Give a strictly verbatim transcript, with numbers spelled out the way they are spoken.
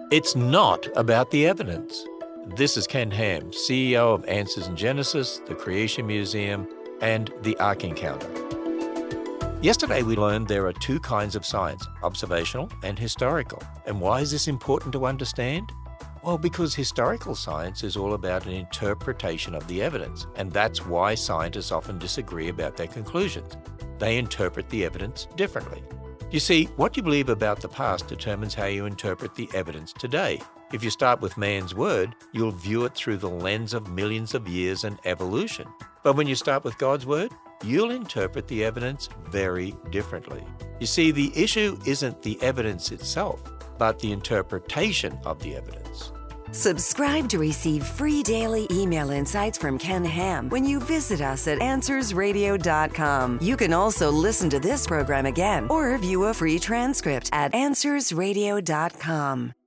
It's not about the evidence. This is Ken Ham, C E O of Answers in Genesis, the Creation Museum, and the Ark Encounter. Yesterday we learned there are two kinds of science, observational and historical. And why is this important to understand? Well, because historical science is all about an interpretation of the evidence, and that's why scientists often disagree about their conclusions. They interpret the evidence differently. You see, what you believe about the past determines how you interpret the evidence today. If you start with man's word, you'll view it through the lens of millions of years and evolution. But when you start with God's word, you'll interpret the evidence very differently. You see, the issue isn't the evidence itself, but the interpretation of the evidence. Subscribe to receive free daily email insights from Ken Ham when you visit us at answers radio dot com. You can also listen to this program again or view a free transcript at answers radio dot com.